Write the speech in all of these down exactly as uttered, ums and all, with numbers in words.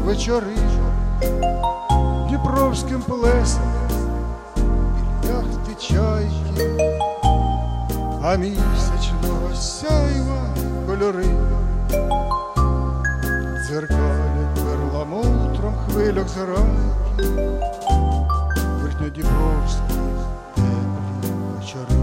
вечори Дніпровським плесом біля яхти чайки, а місячного сяйва кольори дзеркалять перламутром хвильок зранки, верхньодніпровські теплі вечори,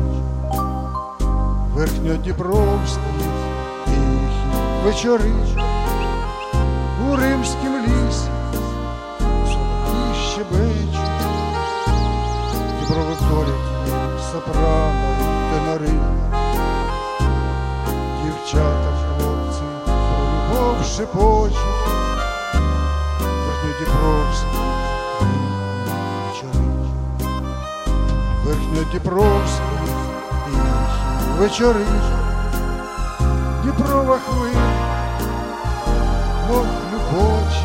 верхньодніпровські тихі вечори. У римськім лісі солов'ї щебечуть, діброви корять сопрано й тенори, дівчата, хлопці про любов шепочуть, верхньодніпровські вечори, верхньодніпровські тихі вечори. Дніпрова хвиля, мов любочі,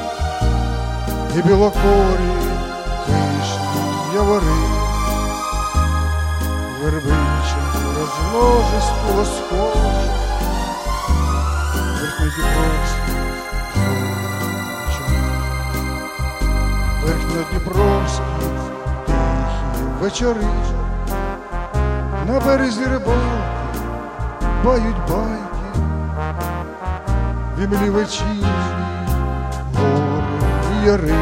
і білокорі вишні явори, Вербиченко розложисто лоскоче, верхньодніпровські вечори, верхньодніпровські тихі вечори. На березі рибалки бають байки, в імлі вечірні гори і яри,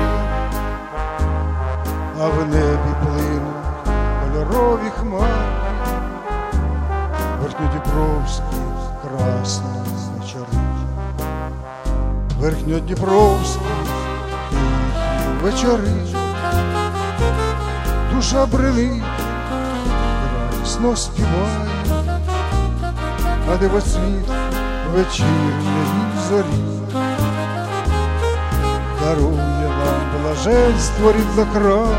а в небі плинуть кольорові хмари, верхньодніпровські красні вечори, верхньодніпровські тихі вечори. Душа бренить, красно співає, а дивоцвіт вечірньої зорі дарує нам блаженство ріднокраю,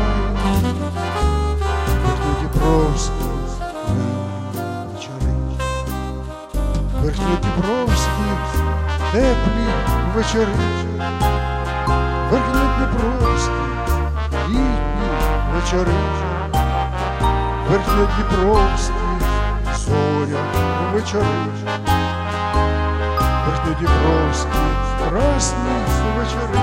верхньодніпровські вечори, верхньодніпровські теплі вечори, верхньодніпровські літні вечори, верхньодніпровські зоря вечори, верхньодніпровські красні вечори.